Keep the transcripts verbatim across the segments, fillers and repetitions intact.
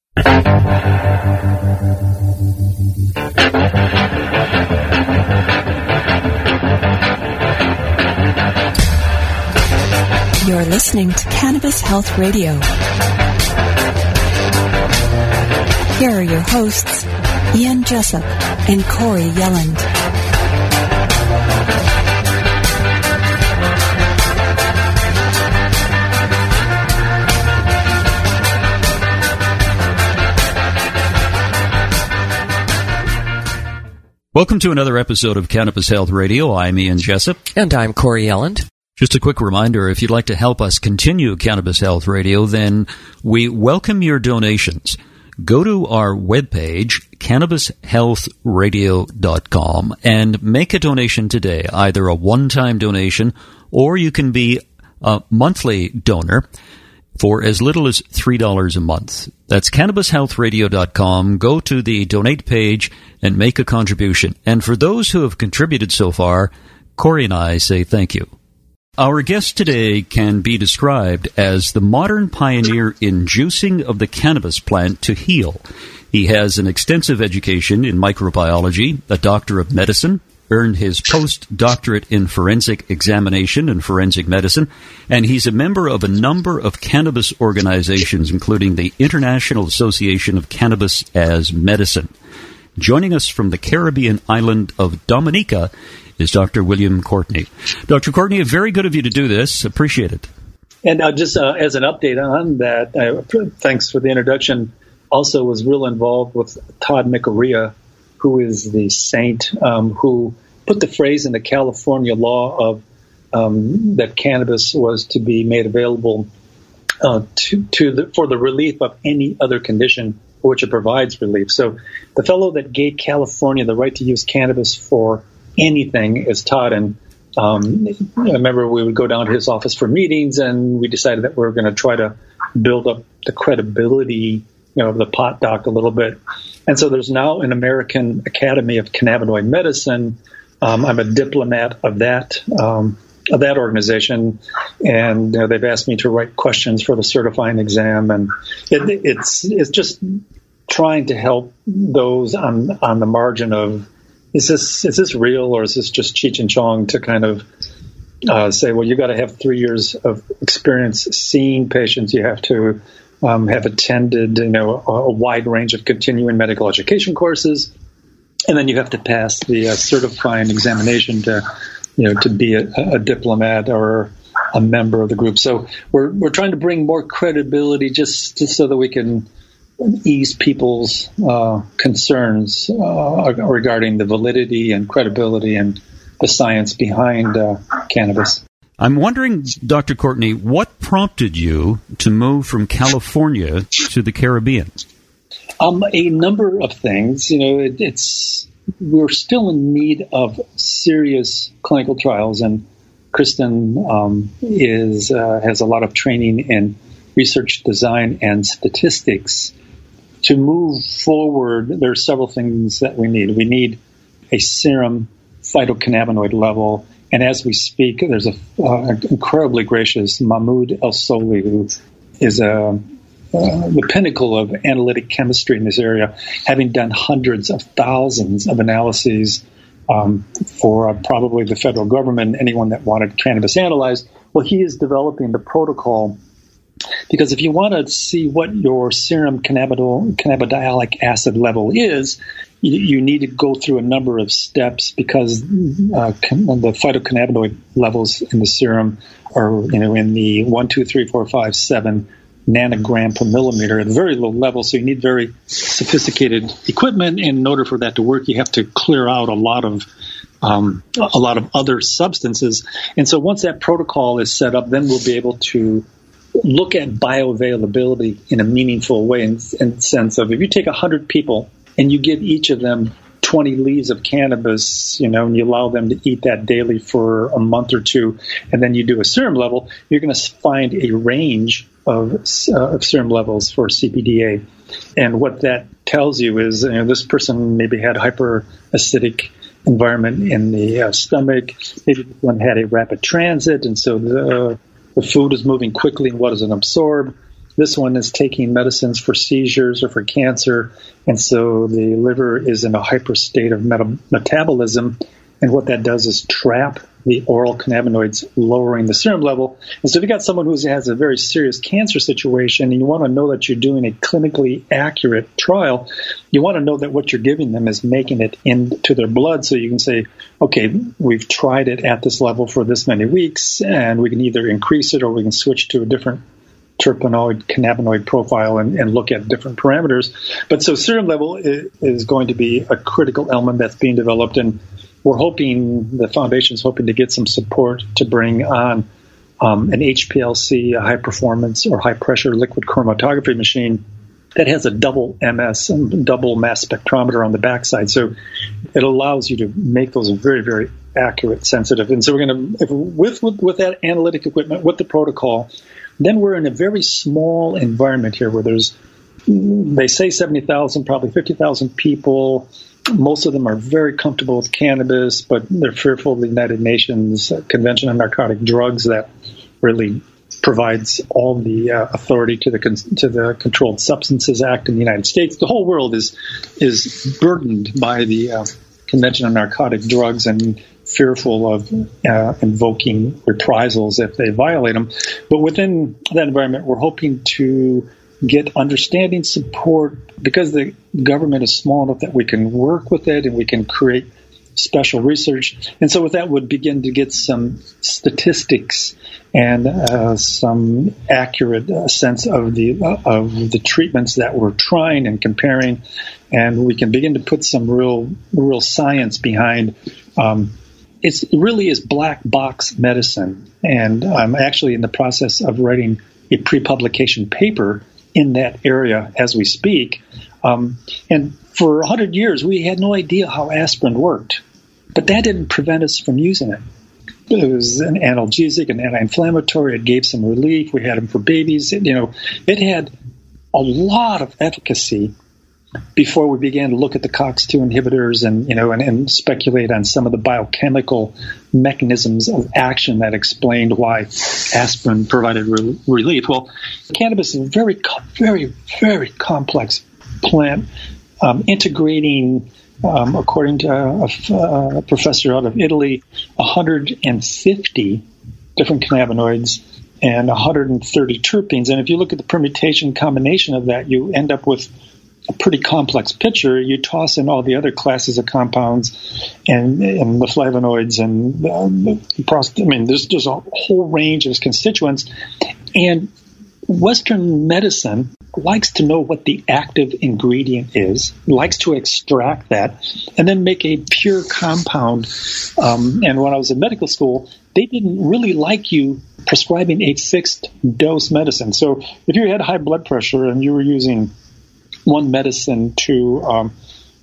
You're listening to Cannabis Health Radio. Here are your hosts, Ian Jessup and Corey Yelland. Welcome to another episode of Cannabis Health Radio. I'm Ian Jessup. And I'm Corey Yelland. Just a quick reminder, if you'd like to help us continue Cannabis Health Radio, then we welcome your donations. Go to our webpage, cannabis health radio dot com, and make a donation today, either a one-time donation or you can be a monthly donor for as little as three dollars a month. That's cannabis health radio dot com. Go to the donate page and make a contribution. And for those who have contributed so far, Corey and I say thank you. Our guest today can be described as the modern pioneer in juicing of the cannabis plant to heal. He has an extensive education in microbiology, a doctor of medicine, earned his postdoctorate in forensic examination and forensic medicine, and he's a member of a number of cannabis organizations, including the International Association of Cannabis as Medicine. Joining us from the Caribbean island of Dominica is Doctor William Courtney. Doctor Courtney, very good of you to do this. Appreciate it. And uh, just uh, as an update on that, uh, thanks for the introduction, also was real involved with Todd McArea, who is the saint um, who put the phrase in the California law of um, that cannabis was to be made available uh, to, to the, for the relief of any other condition for which it provides relief. So the fellow that gave California the right to use cannabis for anything is Todd. And um, I remember we would go down to his office for meetings, and we decided that we were going to try to build up the credibility, you know, of the pot doc a little bit. And so there's now an American Academy of Cannabinoid Medicine. Um, I'm a diplomat of that um, of that organization, and uh, they've asked me to write questions for the certifying exam, and it, it's it's just trying to help those on on the margin of is this is this real or is this just Cheech and Chong, to kind of uh, say, well, you got to have three years of experience seeing patients, you have to um, have attended, you know, a, a wide range of continuing medical education courses, and then you have to pass the uh, certifying examination to, you know, to be a, a diplomat or a member of the group. So we're we're trying to bring more credibility just, just so that we can ease people's uh, concerns uh, regarding the validity and credibility and the science behind uh, cannabis. I'm wondering, Doctor Courtney, what prompted you to move from California to the Caribbean? Um, a number of things. You know, it, it's we're still in need of serious clinical trials, and Kristen um, is uh, has a lot of training in research design and statistics. To move forward, there are several things that we need. We need a serum phytocannabinoid level, and as we speak, there's a uh, incredibly gracious Mahmoud El-Soli, who is a Uh, the pinnacle of analytic chemistry in this area, having done hundreds of thousands of analyses um, for uh, probably the federal government, anyone that wanted cannabis analyzed. Well, he is developing the protocol, because if you want to see what your serum cannabidol, cannabidiolic acid level is, you, you need to go through a number of steps, because uh, the phytocannabinoid levels in the serum are, you know, in the one, two, three, four, five, seven nanogram per millimeter at a very low level. So you need very sophisticated equipment. And in order for that to work, you have to clear out a lot of um, a lot of other substances. And so once that protocol is set up, then we'll be able to look at bioavailability in a meaningful way, in, in the sense of, if you take one hundred people and you give each of them twenty leaves of cannabis, you know, and you allow them to eat that daily for a month or two, and then you do a serum level, you're going to find a range of, uh, of serum levels for C B D A. And what that tells you is, you know, this person maybe had hyperacidic environment in the uh, stomach, maybe this one had a rapid transit, and so the, uh, the food is moving quickly and what does it absorb? This one is taking medicines for seizures or for cancer, and so the liver is in a hyper state of meta- metabolism, and what that does is trap the oral cannabinoids, lowering the serum level. And so if you've got someone who has a very serious cancer situation and you want to know that you're doing a clinically accurate trial, you want to know that what you're giving them is making it into their blood, so you can say, okay, we've tried it at this level for this many weeks, and we can either increase it or we can switch to a different terpenoid, cannabinoid profile and, and look at different parameters. But so serum level is, is going to be a critical element that's being developed, and we're hoping, the foundation's hoping to get some support to bring on um, an H P L C, a high performance or high pressure liquid chromatography machine that has a double M S, and double mass spectrometer on the backside. So it allows you to make those very, very accurate, sensitive. And so we're going to, with, with, with that analytic equipment, with the protocol, then we're in a very small environment here where there's, they say seventy thousand, probably fifty thousand people. Most of them are very comfortable with cannabis, but they're fearful of the United Nations Convention on Narcotic Drugs that really provides all the uh, authority to the con- to the Controlled Substances Act in the United States. The whole world is is burdened by the uh, Convention on Narcotic Drugs and fearful of uh, invoking reprisals if they violate them. But within that environment, we're hoping to get understanding, support, because the government is small enough that we can work with it and we can create special research. And so with that, would begin to get some statistics and uh, some accurate uh, sense of the uh, of the treatments that we're trying and comparing, and we can begin to put some real real science behind. Um, it's, it really is black box medicine, and I'm actually in the process of writing a pre-publication paper in that area as we speak. Um, and for one hundred years, we had no idea how aspirin worked. But that didn't prevent us from using it. It was an analgesic, an anti-inflammatory. It gave some relief. We had them for babies. It, you know, it had a lot of efficacy before we began to look at the C O X two inhibitors and, you know, and, and speculate on some of the biochemical mechanisms of action that explained why aspirin provided re- relief. Well, cannabis is a very, very, very complex plant, um, integrating, um, according to a, a, a professor out of Italy, one hundred fifty different cannabinoids and one hundred thirty terpenes. And if you look at the permutation combination of that, you end up with a pretty complex picture. You toss in all the other classes of compounds and, and the flavonoids and um, the prost- I mean, there's there's a whole range of constituents. And Western medicine likes to know what the active ingredient is, likes to extract that, and then make a pure compound. Um, and when I was in medical school, they didn't really like you prescribing a fixed dose medicine. So if you had high blood pressure and you were using one medicine to um,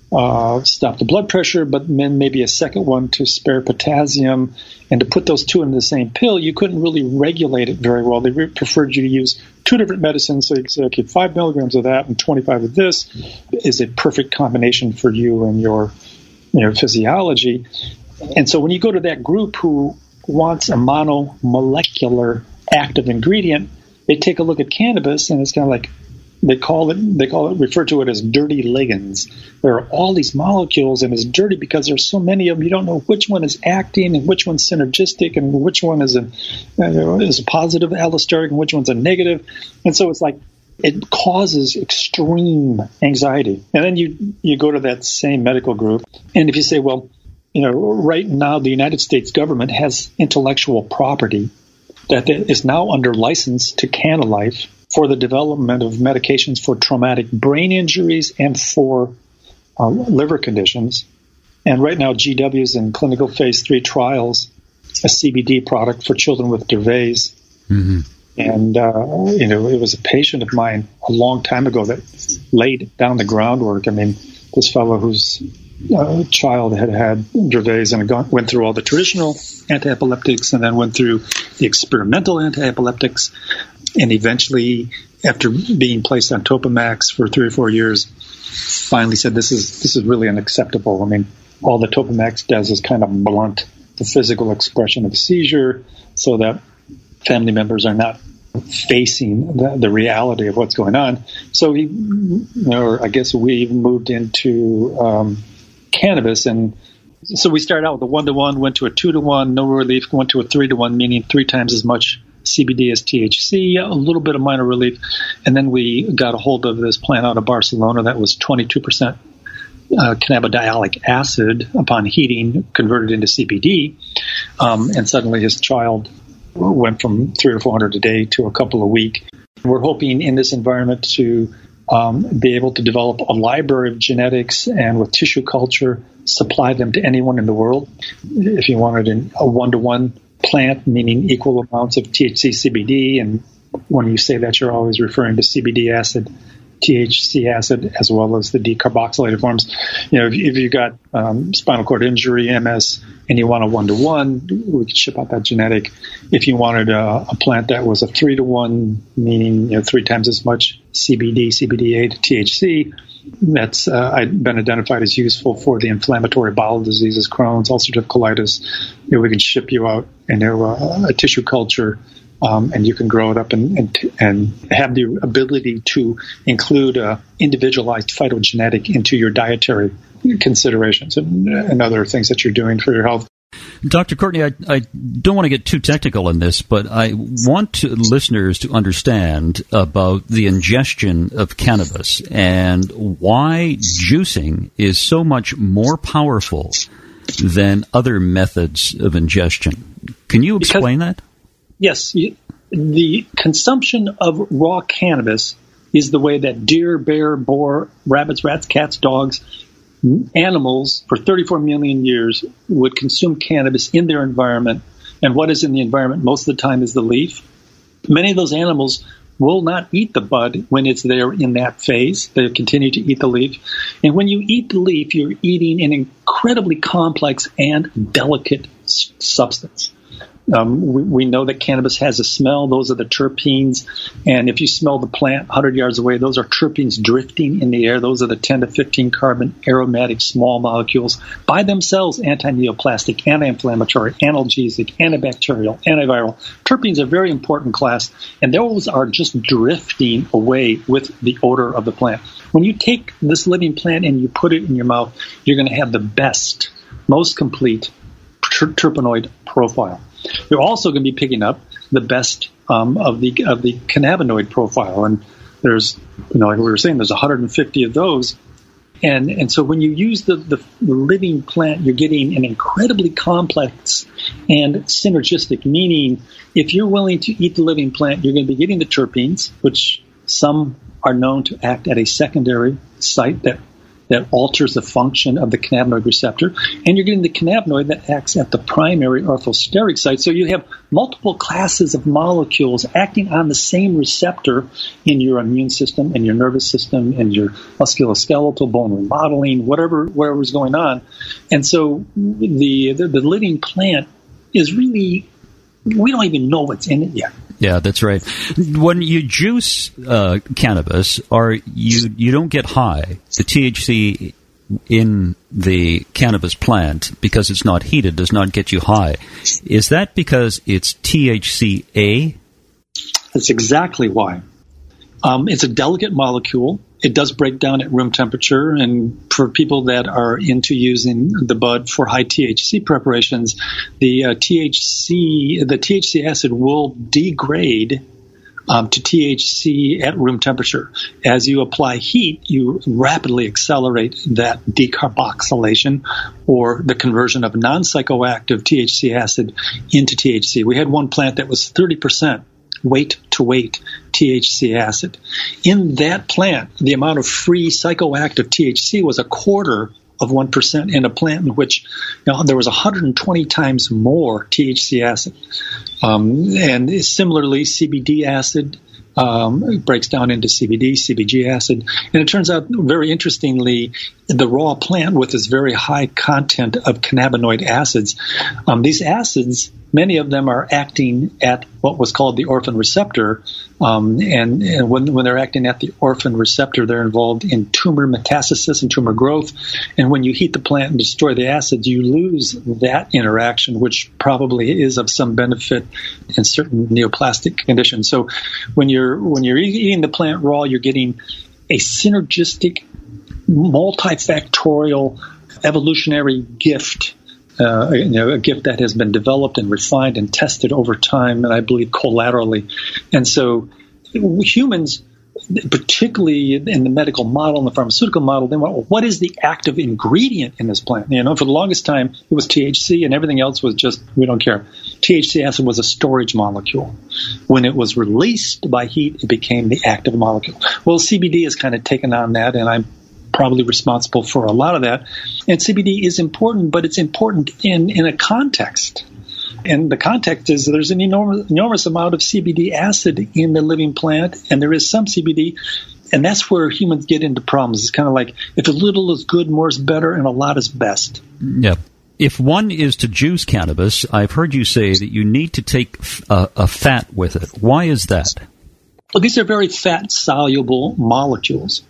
uh, stop the blood pressure, but then maybe a second one to spare potassium, and to put those two in the same pill, you couldn't really regulate it very well. They re- preferred you to use two different medicines, so you could say, okay, five milligrams of that and twenty-five of this is a perfect combination for you and your, you know, physiology. And so when you go to that group who wants a monomolecular active ingredient, they take a look at cannabis, and it's kind of like, They call it, they call it, refer to it as dirty ligands. There are all these molecules, and it's dirty because there's so many of them. You don't know which one is acting and which one's synergistic and which one is a, uh, is a positive allosteric and which one's a negative. And so it's like, it causes extreme anxiety. And then you, you go to that same medical group, and if you say, well, you know, right now the United States government has intellectual property that is now under license to Canalife for the development of medications for traumatic brain injuries and for uh, liver conditions. And right now, G W is in clinical phase three trials, a C B D product for children with Dravet. Mm-hmm. And, uh, you know, it was a patient of mine a long time ago that laid down the groundwork. I mean, this fellow whose uh, child had had Dravet and had gone, went through all the traditional anti-epileptics and then went through the experimental anti-epileptics. And eventually, after being placed on Topamax for three or four years, finally said, this is this is really unacceptable. I mean, all the Topamax does is kind of blunt the physical expression of the seizure so that family members are not facing the, the reality of what's going on. So we, you know, or I guess we moved into um, cannabis, and so we started out with a one to one, went to a two to one, no relief, went to a three to one, meaning three times as much C B D as T H C, a little bit of minor relief, and then we got a hold of this plant out of Barcelona that was twenty-two percent uh, cannabidiolic acid upon heating, converted into C B D, um, and suddenly his child went from three or four hundred a day to a couple a week. We're hoping in this environment to um, be able to develop a library of genetics and with tissue culture, supply them to anyone in the world. If you wanted in a one-to-one plant, meaning equal amounts of T H C, C B D, and when you say that, you're always referring to C B D acid, T H C acid, as well as the decarboxylated forms. You know, if, if you've got um, spinal cord injury, M S, and you want a one-to-one, we could ship out that genetic. If you wanted a, a plant that was a three-to-one, meaning, you know, three times as much C B D, C B D A to T H C, that's uh, been identified as useful for the inflammatory bowel diseases, Crohn's, ulcerative colitis. You know, we can ship you out and you know, a, a tissue culture, um, and you can grow it up and, and and have the ability to include uh, individualized phytogenetic into your dietary considerations and, and other things that you're doing for your health. Doctor Courtney, I, I don't want to get too technical in this, but I want to, listeners to understand about the ingestion of cannabis and why juicing is so much more powerful than other methods of ingestion. Can you explain because, that? Yes. The consumption of raw cannabis is the way that deer, bear, boar, rabbits, rats, cats, dogs, animals for thirty-four million years would consume cannabis in their environment. And what is in the environment most of the time is the leaf. Many of those animals will not eat the bud when it's there in that phase. They continue to eat the leaf. And when you eat the leaf, you're eating an incredibly complex and delicate s- substance. Um, we, we know that cannabis has a smell. Those are the terpenes. And if you smell the plant one hundred yards away, those are terpenes drifting in the air. Those are the ten to fifteen carbon aromatic small molecules. By themselves, anti-neoplastic, anti-inflammatory, analgesic, antibacterial, antiviral. Terpenes are a very important class, and those are just drifting away with the odor of the plant. When you take this living plant and you put it in your mouth, you're going to have the best, most complete ter- terpenoid profile. You're also going to be picking up the best um, of the of the cannabinoid profile, and there's, you know, like we were saying, there's one hundred fifty of those, and and so when you use the, the living plant, you're getting an incredibly complex and synergistic. Meaning, if you're willing to eat the living plant, you're going to be getting the terpenes, which some are known to act at a secondary site that. that alters the function of the cannabinoid receptor, and you're getting the cannabinoid that acts at the primary orthosteric site. So you have multiple classes of molecules acting on the same receptor in your immune system, and your nervous system, and your musculoskeletal, bone remodeling, whatever whatever's going on. And so the the, the living plant is really, we don't even know what's in it yet. Yeah, that's right. When you juice uh, cannabis, or you you don't get high. The T H C in the cannabis plant, because it's not heated, does not get you high. Is that because it's T H C A? That's exactly why. Um, it's a delicate molecule. It does break down at room temperature, and for people that are into using the bud for high T H C preparations, the uh, T H C, the T H C acid will degrade um, to T H C at room temperature. As you apply heat, you rapidly accelerate that decarboxylation, or the conversion of non-psychoactive T H C acid into T H C. We had one plant that was thirty percent weight to weight T H C acid. In that plant, the amount of free psychoactive T H C was a quarter of one percent in a plant in which, you know, there was one hundred twenty times more T H C acid. Um, and similarly, C B D acid um, it breaks down into C B D, C B G acid. And it turns out, very interestingly, the raw plant with this very high content of cannabinoid acids, um, these acids, many of them are acting at what was called the orphan receptor, Um, and and when, when they're acting at the orphan receptor, they're involved in tumor metastasis and tumor growth. And when you heat the plant and destroy the acids, you lose that interaction, which probably is of some benefit in certain neoplastic conditions. So when you're when you're eating the plant raw, you're getting a synergistic, multifactorial, evolutionary gift. Uh, you know, a gift that has been developed and refined and tested over time, and I believe collaterally. And so humans, particularly in the medical model and the pharmaceutical model, they want, well, what is the active ingredient in this plant? You know, for the longest time, it was T H C and everything else was just, we don't care. T H C acid was a storage molecule. When it was released by heat, it became the active molecule. Well, C B D has kind of taken on that, and I'm probably responsible for a lot of that. And C B D is important, but it's important in, in a context. And the context is there's an enormous, enormous amount of C B D acid in the living plant, and there is some C B D, and that's where humans get into problems. It's kind of like if a little is good, more is better, and a lot is best. Yeah. If one is to juice cannabis, I've heard you say that you need to take a, a fat with it. Why is that? Well, these are very fat-soluble molecules.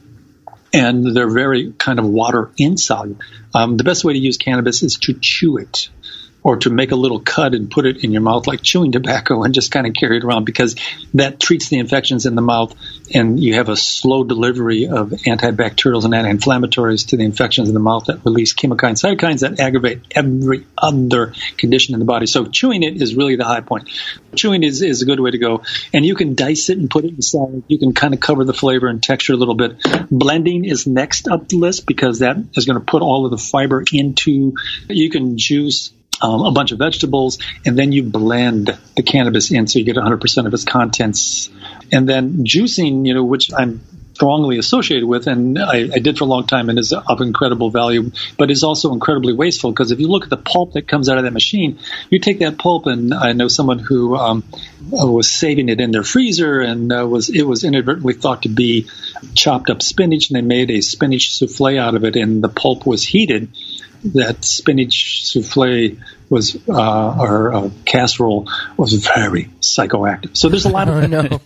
And they're very kind of water insoluble. Um, the best way to use cannabis is to chew it, or to make a little cut and put it in your mouth like chewing tobacco and just kind of carry it around, because that treats the infections in the mouth, and you have a slow delivery of antibacterials and anti-inflammatories to the infections in the mouth that release chemokines, cytokines that aggravate every other condition in the body. So chewing it is really the high point. Chewing is, is a good way to go. And you can dice it and put it in salad. You can kind of cover the flavor and texture a little bit. Blending is next up the list, because that is going to put all of the fiber into, you can juice Um, a bunch of vegetables, and then you blend the cannabis in so you get one hundred percent of its contents. And then juicing, you know, which I'm strongly associated with, and I, I did for a long time, and is of incredible value, but is also incredibly wasteful, because if you look at the pulp that comes out of that machine, you take that pulp, and I know someone who um, was saving it in their freezer, and uh, was it was inadvertently thought to be chopped up spinach, and they made a spinach souffle out of it, and the pulp was heated. That spinach souffle was, uh, or uh, casserole was very psychoactive. So there's a lot of... Oh, no.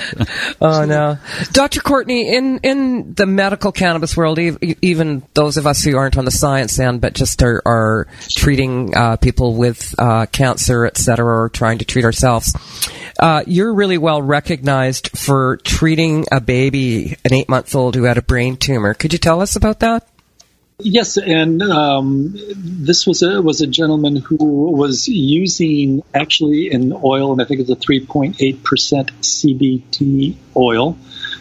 Oh, no. Doctor Courtney, in, in the medical cannabis world, even those of us who aren't on the science end, but just are, are treating uh, people with uh, cancer, et cetera, or trying to treat ourselves, uh, you're really well recognized for treating a baby, an eight-month-old who had a brain tumor. Could you tell us about that? Yes, and um, this was a was a gentleman who was using actually an oil, and I think it's a three point eight percent C B D oil,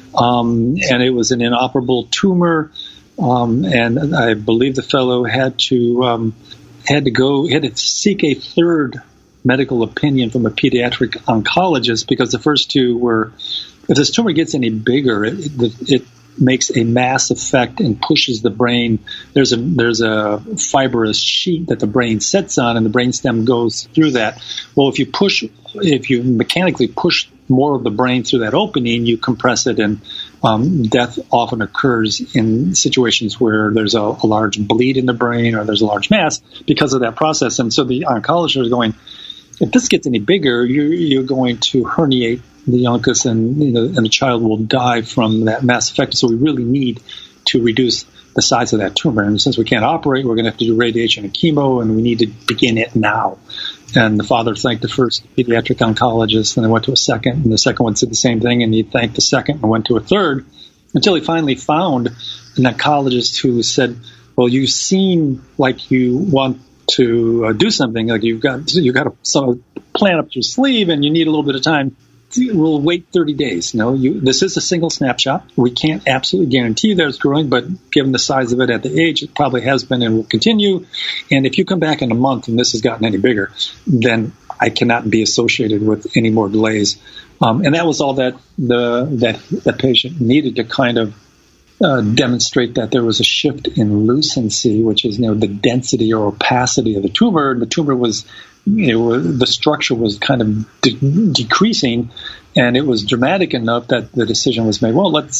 um, and it was an inoperable tumor, um, and I believe the fellow had to um, had to go had to seek a third medical opinion from a pediatric oncologist, because the first two were, if this tumor gets any bigger, it, it, it makes a mass effect and pushes the brain. There's a there's a fibrous sheet that the brain sets on, and the brainstem goes through that. Well, if you push, if you mechanically push more of the brain through that opening, you compress it, and um, death often occurs in situations where there's a, a large bleed in the brain, or there's a large mass because of that process. And so the oncologist is going, if this gets any bigger, you're, you're going to herniate the uncus, and, you know, and the child will die from that mass effect. So we really need to reduce the size of that tumor. And since we can't operate, we're going to have to do radiation and chemo, and we need to begin it now. And the father thanked the first pediatric oncologist, and then went to a second, and the second one said the same thing, and he thanked the second and went to a third, until he finally found an oncologist who said, well, you seem like you want to uh, do something, like you've got you've got a, some plan up your sleeve, and you need a little bit of time. We'll wait thirty days. No, you, this is a single snapshot. We can't absolutely guarantee that it's growing, but given the size of it at the age, it probably has been and will continue. And if you come back in a month and this has gotten any bigger, then I cannot be associated with any more delays. Um, and that was all that the that that patient needed to kind of uh, demonstrate that there was a shift in lucency, which is, you know, the density or opacity of the tumor. The tumor was, you know, the structure was kind of de- decreasing, and it was dramatic enough that the decision was made, well, let's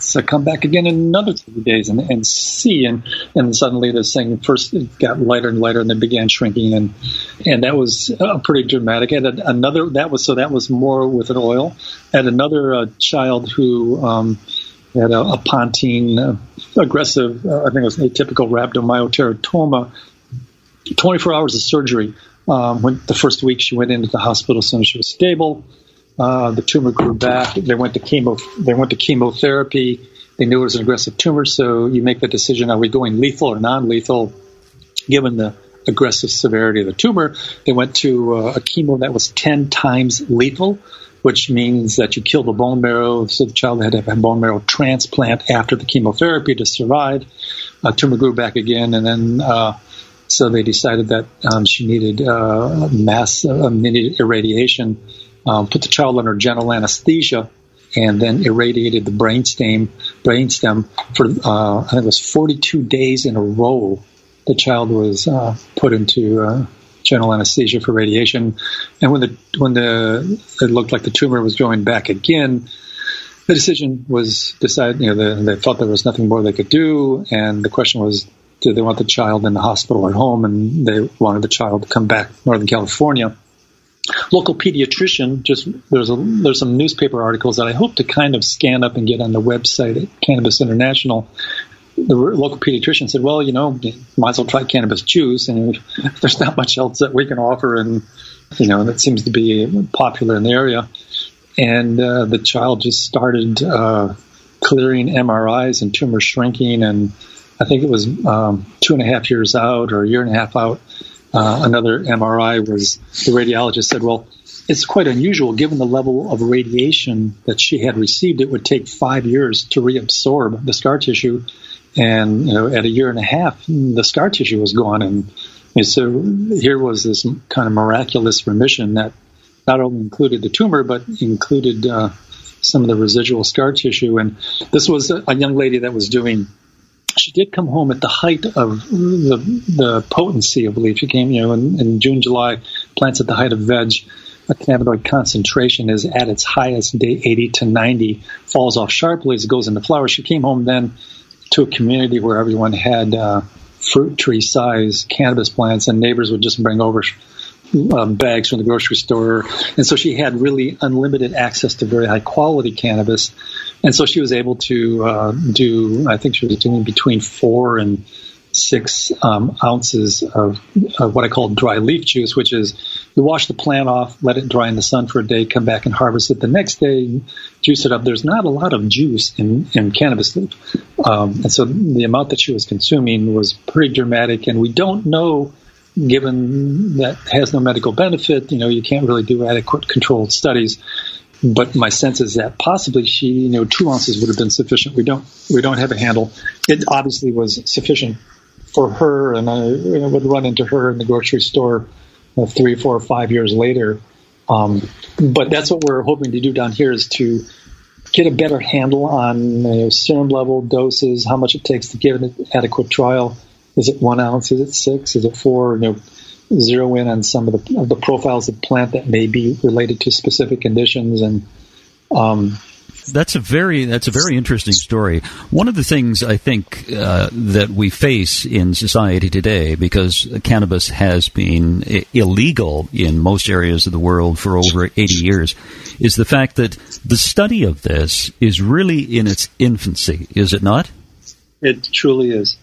let's uh, come back again in another thirty days and, and see. And, and suddenly this thing first it got lighter and lighter, and then began shrinking. And and that was uh, pretty dramatic. And another, that was, so that was more with an oil. And another uh, child who um, had a, a pontine uh, aggressive, uh, I think it was atypical rhabdomyoteratoma, twenty-four hours of surgery. Um, when the first week she went into the hospital as soon as she was stable. Uh, the tumor grew back. They went to chemo. They went to chemotherapy. They knew it was an aggressive tumor, so you make the decision: are we going lethal or non-lethal? Given the aggressive severity of the tumor, they went to uh, a chemo that was ten times lethal, which means that you kill the bone marrow. So the child had to have a bone marrow transplant after the chemotherapy to survive. Uh, tumor grew back again, and then uh, so they decided that um, she needed uh, mass uh, needed irradiation. Um, put the child under general anesthesia, and then irradiated the brainstem, brainstem for uh, I think it was forty-two days in a row. The child was uh, put into uh, general anesthesia for radiation, and when the when the it looked like the tumor was going back again, the decision was decided. You know, the, they thought there was nothing more they could do, and the question was, did they want the child in the hospital or at home? And they wanted the child to come back to Northern California. Local pediatrician, just there's a there's some newspaper articles that I hope to kind of scan up and get on the website at Cannabis International. The local pediatrician said, well, you know, you might as well try cannabis juice, and there's not much else that we can offer, and you know, that seems to be popular in the area. And uh, the child just started uh, clearing M R Is and tumor shrinking, and I think it was um, two and a half years out or a year and a half out. Uh, another M R I was, the radiologist said, well, it's quite unusual given the level of radiation that she had received. It would take five years to reabsorb the scar tissue. And, you know, at a year and a half, the scar tissue was gone. And, and so here was this kind of miraculous remission that not only included the tumor, but included uh, some of the residual scar tissue. And this was a, a young lady that was doing, she did come home at the height of the the potency of leaf. She came, you know, in, in June, July, plants at the height of veg. A cannabinoid concentration is at its highest, day eighty to ninety, falls off sharply as it goes into flower. She came home then to a community where everyone had uh, fruit tree size cannabis plants, and neighbors would just bring over um, bags from the grocery store. And so she had really unlimited access to very high quality cannabis. And so she was able to uh, do, I think she was doing between four and six um, ounces of, of what I call dry leaf juice, which is you wash the plant off, let it dry in the sun for a day, come back and harvest it the next day, juice it up. There's not a lot of juice in, in cannabis leaf. Um, and so the amount that she was consuming was pretty dramatic. And we don't know, given that it has no medical benefit, you know, you can't really do adequate controlled studies. But my sense is that possibly she, you know, two ounces would have been sufficient. We don't, we don't have a handle. It obviously was sufficient for her, and I, you know, would run into her in the grocery store uh, three, four, or five years later. Um, but that's what we're hoping to do down here, is to get a better handle on you know, serum level, doses, how much it takes to give an adequate trial. Is it one ounce? Is it six? Is it four? You know, zero in on some of the, of the profiles of the plant that may be related to specific conditions. And um, that's a very that's a very interesting story. One of the things I think uh, that we face in society today, because cannabis has been I- illegal in most areas of the world for over eighty years, is the fact that the study of this is really in its infancy, is it not? It truly is.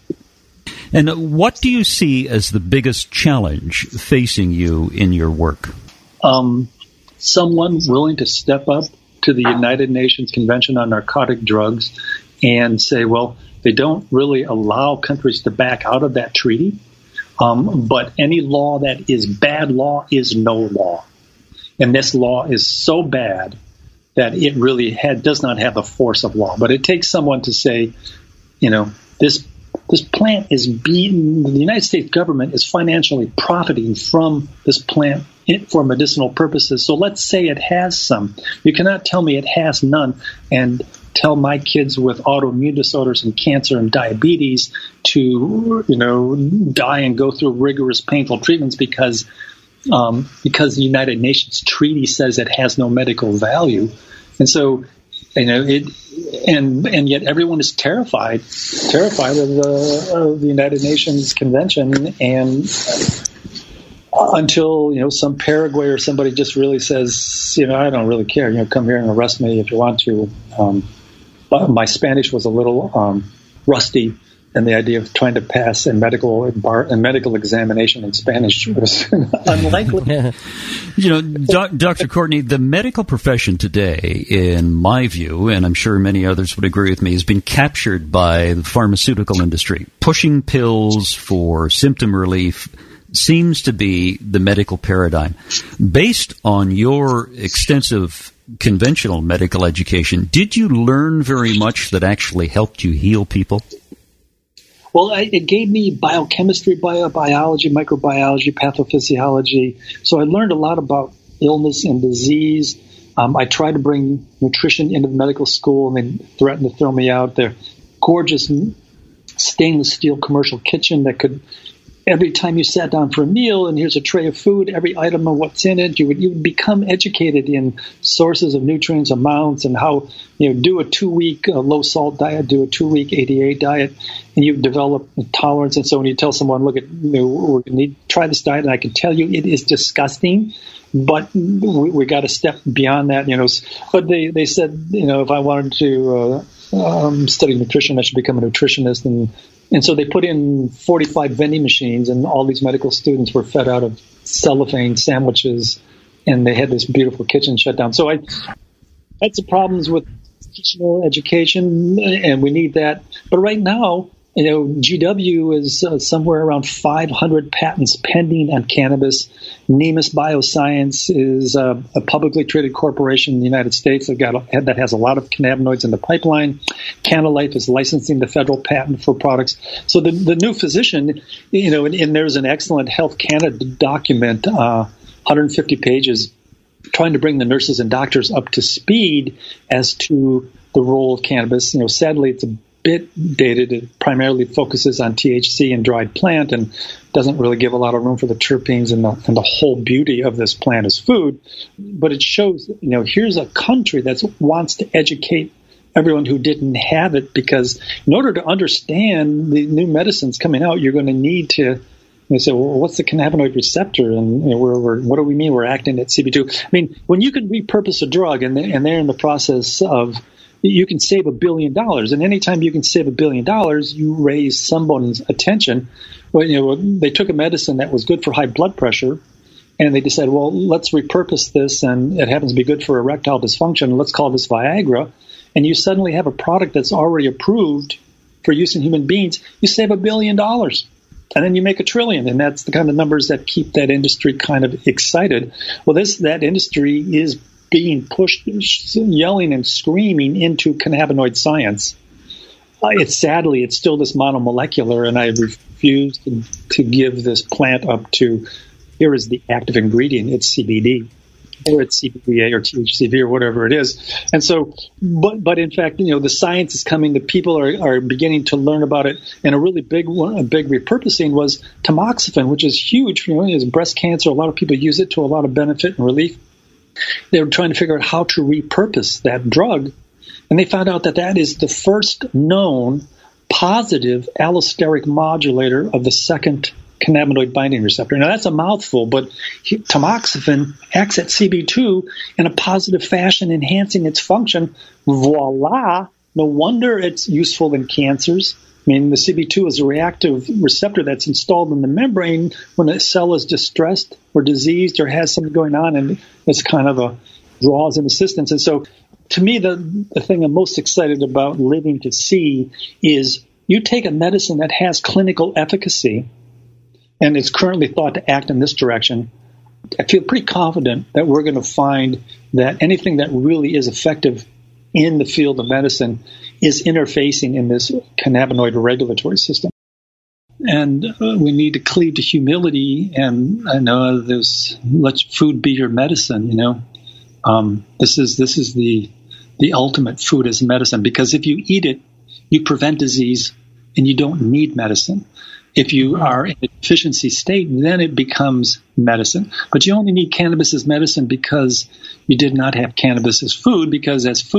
And what do you see as the biggest challenge facing you in your work? Um, someone willing to step up to the United Nations Convention on Narcotic Drugs and say, well, they don't really allow countries to back out of that treaty, um, but any law that is bad law is no law. And this law is so bad that it really had, does not have the force of law. But it takes someone to say, you know, this This plant is being, the United States government is financially profiting from this plant for medicinal purposes. So let's say it has some. You cannot tell me it has none and tell my kids with autoimmune disorders and cancer and diabetes to, you know, die and go through rigorous, painful treatments because um, because the United Nations treaty says it has no medical value. And so You know, it, and and yet everyone is terrified, terrified of the, of the United Nations Convention, and until, you know, some Paraguay or somebody just really says, you know, I don't really care, you know, come here and arrest me if you want to. Um, but my Spanish was a little um, rusty, and the idea of trying to pass a medical bar, a medical examination in Spanish was unlikely. You know, doc, Doctor Courtney, the medical profession today, in my view, and I'm sure many others would agree with me, has been captured by the pharmaceutical industry. Pushing pills for symptom relief seems to be the medical paradigm. Based on your extensive conventional medical education, did you learn very much that actually helped you heal people? Well, I, it gave me biochemistry, bio, biology, microbiology, pathophysiology. So I learned a lot about illness and disease. Um, I tried to bring nutrition into the medical school, and they threatened to throw me out. Their gorgeous stainless steel commercial kitchen that could, every time you sat down for a meal and here's a tray of food, every item of what's in it, you would you would become educated in sources of nutrients, amounts, and how, you know, do a two-week uh, low-salt diet, do a two-week A D A diet, and you develop a tolerance. And so when you tell someone, look, at, you know, we're going to need try this diet, and I can tell you it is disgusting, but we, we got to step beyond that, you know. But they, they said, you know, if I wanted to uh, um, study nutrition, I should become a nutritionist, and And so they put in forty-five vending machines, and all these medical students were fed out of cellophane sandwiches, and they had this beautiful kitchen shut down. So I had some problems with traditional education, and we need that. But right now, you know, G W is uh, somewhere around five hundred patents pending on cannabis. Nemus Bioscience is uh, a publicly traded corporation in the United States that, got a, that has a lot of cannabinoids in the pipeline. Canalife is licensing the federal patent for products. So the, the new physician, you know, and, and there's an excellent Health Canada document, uh, one hundred fifty pages, trying to bring the nurses and doctors up to speed as to the role of cannabis. You know, sadly, it's a bit dated. It primarily focuses on T H C and dried plant and doesn't really give a lot of room for the terpenes and the, and the whole beauty of this plant as food. But it shows, you know, here's a country that wants to educate everyone who didn't have it, because in order to understand the new medicines coming out, you're going to need to, you say, well, what's the cannabinoid receptor? And, you know, we're, we're, what do we mean we're acting at C B two? I mean, when you can repurpose a drug and, they, and they're in the process of, you can save a billion dollars. And anytime you can save a billion dollars, you raise someone's attention. Well, you know, they took a medicine that was good for high blood pressure, and they decided, well, let's repurpose this, and it happens to be good for erectile dysfunction. Let's call this Viagra. And you suddenly have a product that's already approved for use in human beings. You save a billion dollars. And then you make a trillion, and that's the kind of numbers that keep that industry kind of excited. Well, this that industry is being pushed, yelling and screaming into cannabinoid science. Uh, it's sadly, it's still this monomolecular, and I refuse to, to give this plant up to, here is the active ingredient, it's C B D, or it's C B D A or T H C V or whatever it is. And so, but but in fact, you know, the science is coming, the people are, are beginning to learn about it, and a really big one, a big repurposing was tamoxifen, which is huge. You know, it's breast cancer, a lot of people use it to a lot of benefit and relief. They were trying to figure out how to repurpose that drug, and they found out that that is the first known positive allosteric modulator of the second cannabinoid binding receptor. Now, that's a mouthful, but tamoxifen acts at C B two in a positive fashion, enhancing its function. Voila! No wonder it's useful in cancers. I mean, the C B two is a reactive receptor that's installed in the membrane when a cell is distressed or diseased or has something going on, and it's kind of a draws in assistance. And so, to me, the, the thing I'm most excited about living to see is you take a medicine that has clinical efficacy and is currently thought to act in this direction. I feel pretty confident that we're going to find that anything that really is effective in the field of medicine is interfacing in this cannabinoid regulatory system. And uh, we need to cleave to humility, and I know there's let food be your medicine, you know. Um, this is this is the the ultimate food as medicine, because if you eat it, you prevent disease and you don't need medicine. If you are in a deficiency state, then it becomes medicine. But you only need cannabis as medicine because you did not have cannabis as food, because as food it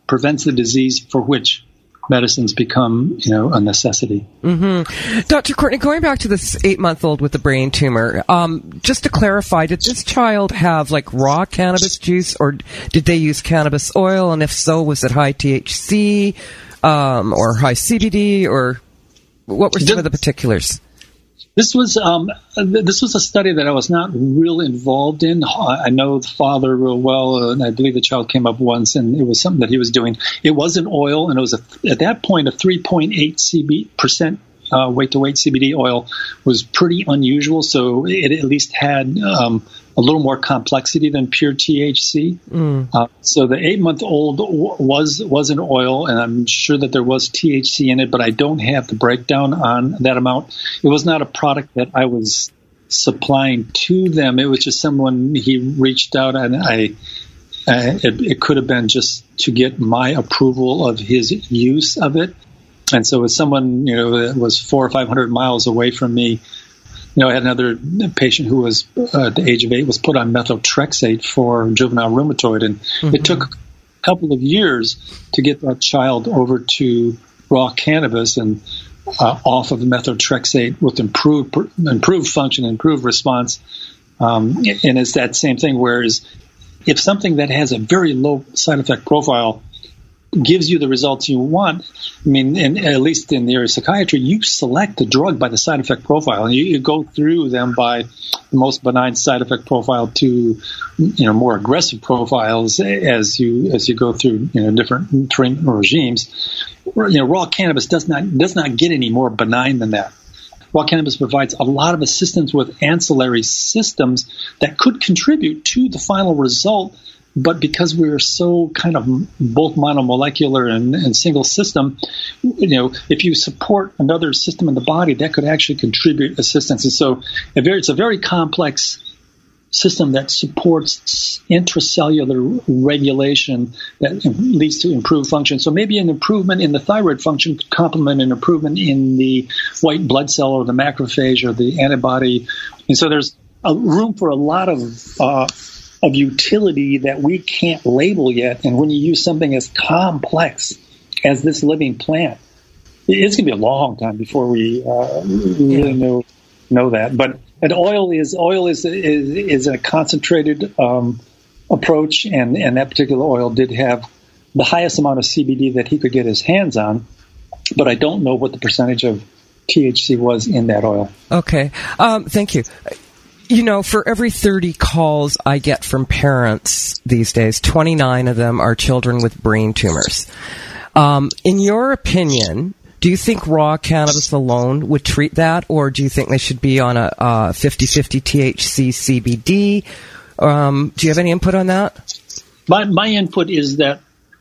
prevents the disease for which medicines become, you know, a necessity. Mm-hmm. Doctor Courtney, going back to this eight-month-old with the brain tumor, um, just to clarify, did this child have like raw cannabis juice, or did they use cannabis oil? And if so, was it high T H C um, or high C B D, or what were some of the particulars? This was um, this was a study that I was not real involved in. I know the father real well, and I believe the child came up once, and it was something that he was doing. It was an oil, and it was a, at that point a three point eight C B percent uh, weight-to-weight C B D oil was pretty unusual. So it at least had um, a little more complexity than pure T H C. Mm. Uh, so the eight-month-old was was an oil, and I'm sure that there was T H C in it, but I don't have the breakdown on that amount. It was not a product that I was supplying to them. It was just someone, he reached out, and I uh, it, it could have been just to get my approval of his use of it. And so as someone, you know, that was four or five hundred miles away from me, you know, I had another patient who was uh, at the age of eight was put on methotrexate for juvenile rheumatoid, and mm-hmm. it took a couple of years to get that child over to raw cannabis and uh, off of methotrexate with improved improved function, improved response. Um, and it's that same thing. Whereas if something that has a very low side effect profile gives you the results you want, I mean, in, at least in the area of psychiatry, you select the drug by the side effect profile, and you, you go through them by the most benign side effect profile to, you know, more aggressive profiles as you as you go through, you know, different treatment regimes. You know, raw cannabis does not does not get any more benign than that. Raw cannabis provides a lot of assistance with ancillary systems that could contribute to the final result. But because we're so kind of both monomolecular and, and single system, you know, if you support another system in the body, that could actually contribute assistance. And so a very, it's a very complex system that supports intracellular regulation that leads to improved function. So maybe an improvement in the thyroid function could complement an improvement in the white blood cell or the macrophage or the antibody. And so there's a room for a lot of uh, of utility that we can't label yet. And when you use something as complex as this living plant, it's going to be a long time before we uh, really yeah. know know that. But and oil is oil is is, is a concentrated um, approach, and, and that particular oil did have the highest amount of C B D that he could get his hands on. But I don't know what the percentage of T H C was in that oil. Okay, um, thank you. You know, for every thirty calls I get from parents these days, twenty-nine of them are children with brain tumors. Um, in your opinion, do you think raw cannabis alone would treat that, or do you think they should be on a uh, fifty-fifty T H C C B D? Um, do you have any input on that? My my input is that,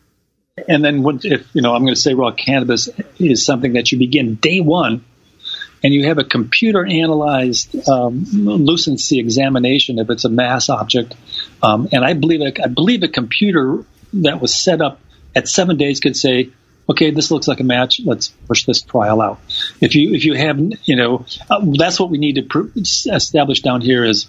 and then when, if you know, I'm going to say raw cannabis is something that you begin day one. And you have a computer-analyzed um, lucency examination if it's a mass object. Um, and I believe a, I believe a computer that was set up at seven days could say, okay, this looks like a match. Let's push this trial out. If you if you have, you know, uh, that's what we need to pr- establish down here is,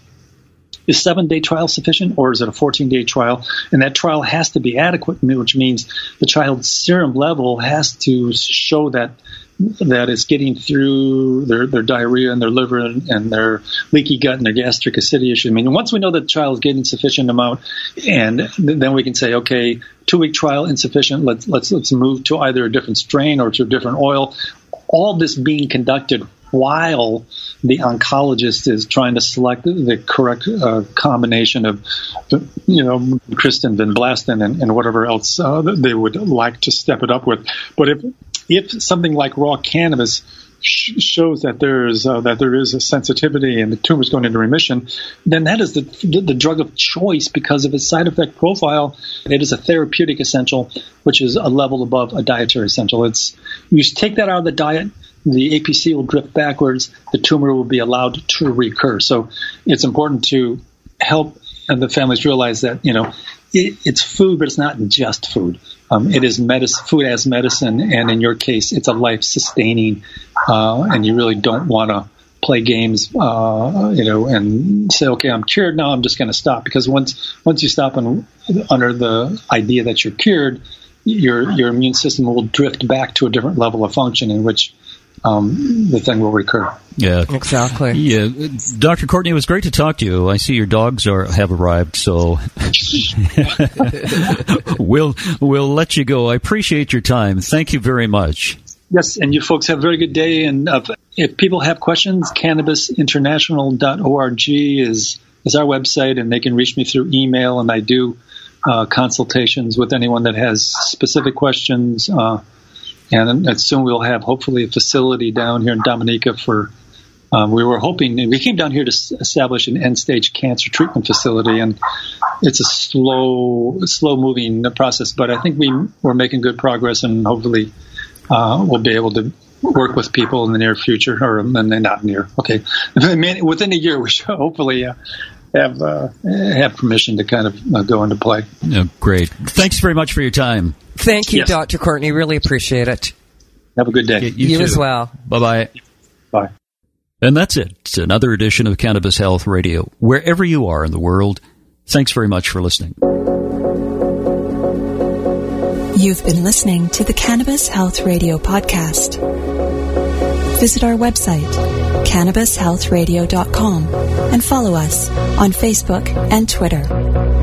is seven-day trial sufficient, or is it a fourteen-day trial? And that trial has to be adequate, which means the child's serum level has to show that that it's getting through their, their diarrhea and their liver and, and their leaky gut and their gastric acidity issue. I mean, once we know that the child is getting sufficient amount, and then we can say, okay, two-week trial insufficient. Let's let's let's move to either a different strain or to a different oil. All this being conducted while the oncologist is trying to select the correct uh, combination of, you know, Kristen, vinblastine, and, and whatever else uh, they would like to step it up with. But if if something like raw cannabis sh- shows that there's uh, that there is a sensitivity and the tumor is going into remission, then that is the, the the drug of choice because of its side effect profile. It is a therapeutic essential, which is a level above a dietary essential. It's you take that out of the diet, the A P C will drift backwards, the tumor will be allowed to recur. So it's important to help the families realize that, you know, it, it's food, but it's not just food. Um, it is medicine, food as medicine, and in your case, it's a life-sustaining, uh, and you really don't want to play games, uh, you know, and say, okay, I'm cured now, I'm just going to stop. Because once once you stop on, under the idea that you're cured, your your immune system will drift back to a different level of function in which um, the thing will recur. Yeah, exactly. Yeah, Doctor Courtney, it was great to talk to you. I see your dogs are have arrived, so we'll we'll let you go. I appreciate your time. Thank you very much. Yes, and you folks have a very good day. And uh, if people have questions, cannabis international dot org is is our website, and they can reach me through email. And I do uh, consultations with anyone that has specific questions. Uh, and, and soon we'll have hopefully a facility down here in Dominica for. Um, we were hoping, we came down here to s- establish an end-stage cancer treatment facility, and it's a slow, slow-moving process. But I think we we're making good progress, and hopefully uh, we'll be able to work with people in the near future, or not near. Okay, within a year, we should hopefully uh, have uh, have permission to kind of uh, go into play. Oh, great! Thanks very much for your time. Thank you, Yes. Doctor Courtney. Really appreciate it. Have a good day. You, You too. as well. Bye-bye. Bye. And that's it. It's another edition of Cannabis Health Radio. Wherever you are in the world, thanks very much for listening. You've been listening to the Cannabis Health Radio podcast. Visit our website, cannabis health radio dot com, and follow us on Facebook and Twitter.